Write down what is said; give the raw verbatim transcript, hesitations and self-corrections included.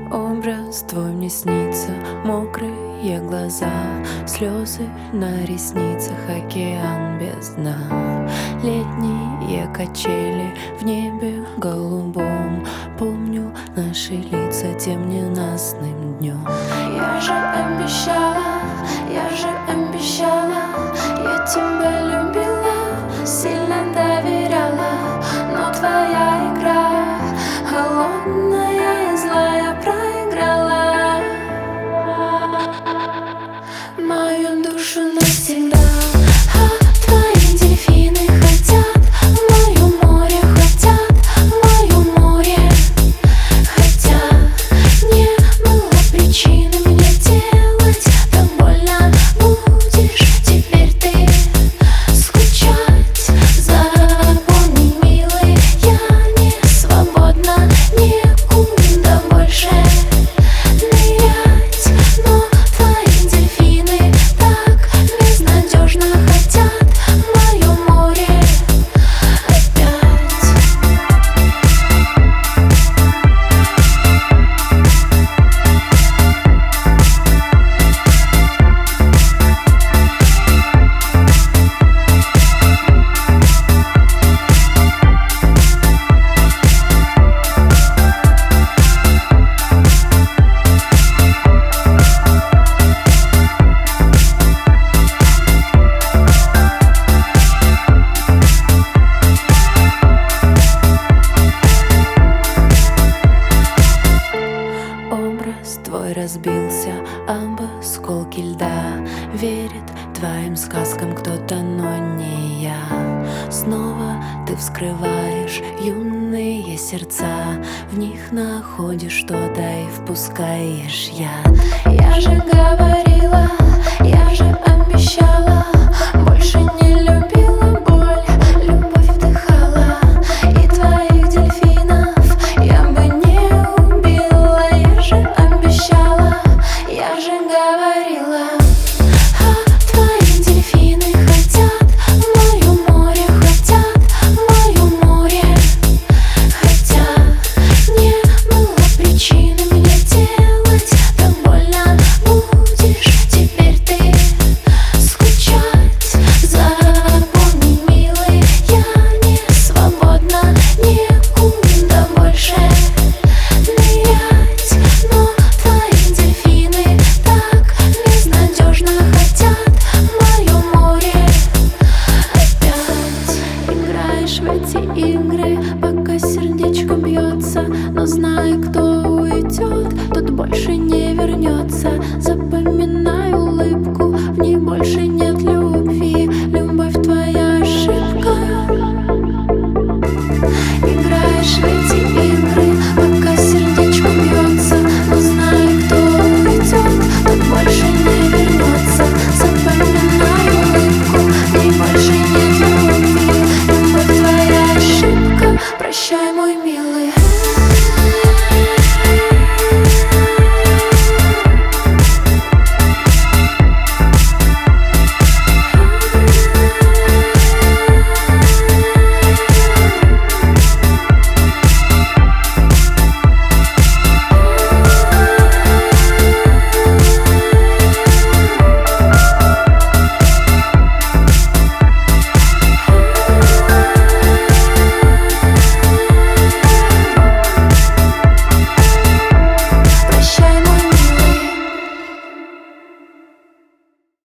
Образ твой мне снится, мокрые глаза, слезы на ресницах, океан без дна. Летние качели в небе голубом, помню наши лица тем ненастным днем. Я же обещала, я же обещала, я тебя любила, сильно доверяла, но твоя игра холодная и злая проиграла мою душу навсегда. А твои дельфины хотят в моё море, хотят в моё море, хотя не было причины мне делать так больно. Будешь теперь ты скучать, запомни, милый, я не свободна, некуда больше нырять. Но твои дельфины так безнадежно хотят в моё море опять. Образ твой разбился об осколки льда, верит твоим сказкам кто-то, но не я. Снова ты вскрываешь юные сердца, в них находишь что-то и впускаешь яд. Я же говорила, я же обещала, больше не любила боль, любовь вдыхала, и твоих дельфинов я бы не убила. Я же обещала, я же говорила. А твои дельфины хотят в моё море, хотят в моё море, хотя не было причины мне делать так больно. Будешь теперь ты скучать, запомни, милый, я не свободна, некуда больше нырять. Но твои дельфины так безнадежно хотят в моё море опять. Играешь в эти игры, пока сердечко бьется, но знай, кто уйдет, тот больше не